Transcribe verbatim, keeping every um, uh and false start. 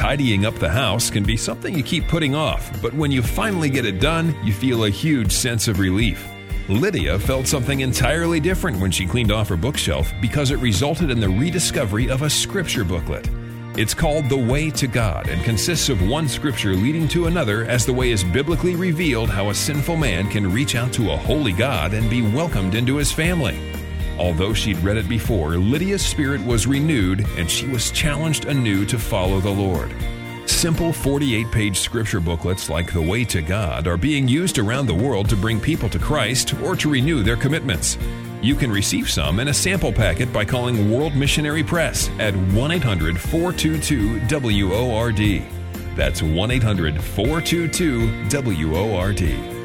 tidying up the house can be something you keep putting off, but when you finally get it done, you feel a huge sense of relief. Lydia felt something entirely different when she cleaned off her bookshelf because it resulted in the rediscovery of a scripture booklet. It's called The Way to God and consists of one scripture leading to another as the way is biblically revealed how a sinful man can reach out to a holy God and be welcomed into his family. Although she'd read it before, Lydia's spirit was renewed and she was challenged anew to follow the Lord. Simple forty-eight page scripture booklets like The Way to God are being used around the world to bring people to Christ or to renew their commitments. You can receive some in a sample packet by calling World Missionary Press at one eight hundred four two two W O R D. That's one eight hundred four two two W O R D.